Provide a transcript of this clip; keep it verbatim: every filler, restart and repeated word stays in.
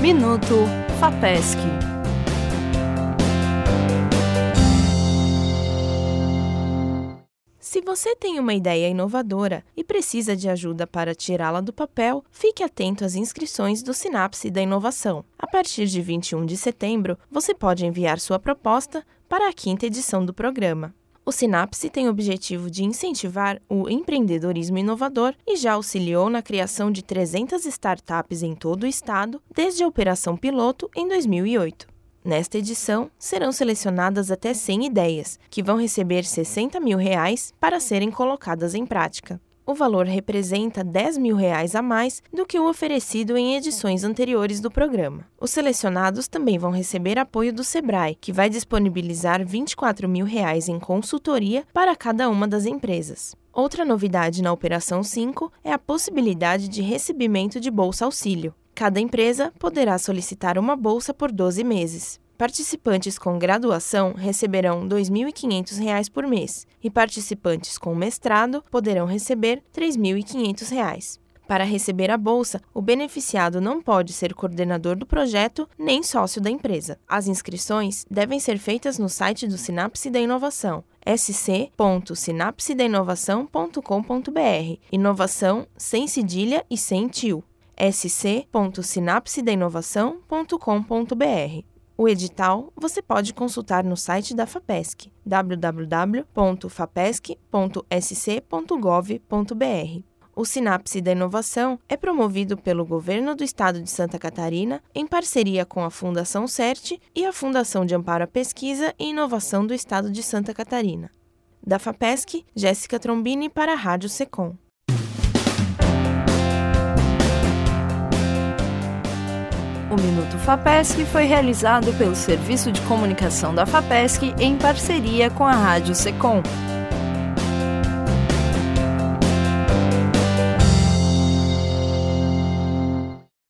Minuto FAPESC. Se você tem uma ideia inovadora e precisa de ajuda para tirá-la do papel, fique atento às inscrições do Sinapse da Inovação. A partir de vinte e um de setembro, você pode enviar sua proposta para a quinta edição do programa. O Sinapse tem o objetivo de incentivar o empreendedorismo inovador e já auxiliou na criação de trezentas startups em todo o estado desde a operação piloto em dois mil e oito. Nesta edição, serão selecionadas até cem ideias, que vão receber sessenta mil reais para serem colocadas em prática. O valor representa dez mil reais a mais do que o oferecido em edições anteriores do programa. Os selecionados também vão receber apoio do Sebrae, que vai disponibilizar vinte e quatro mil reais em consultoria para cada uma das empresas. Outra novidade na Operação cinco é a possibilidade de recebimento de Bolsa Auxílio. Cada empresa poderá solicitar uma bolsa por doze meses. Participantes com graduação receberão dois mil e quinhentos reais por mês e participantes com mestrado poderão receber três mil e quinhentos reais. Para receber a bolsa, o beneficiado não pode ser coordenador do projeto nem sócio da empresa. As inscrições devem ser feitas no site do Sinapse da Inovação, s c ponto sinapse da inovação ponto com ponto b r, inovação sem cedilha e sem tio, s c ponto sinapse da inovação ponto com ponto b r. O edital você pode consultar no site da FAPESC, w w w ponto fapesc ponto s c ponto gov ponto b r. O Sinapse da Inovação é promovido pelo Governo do Estado de Santa Catarina em parceria com a Fundação CERT e a Fundação de Amparo à Pesquisa e Inovação do Estado de Santa Catarina. Da FAPESC, Jéssica Trombini para a Rádio Secom. O Minuto FAPESC foi realizado pelo Serviço de Comunicação da FAPESC em parceria com a Rádio Secom.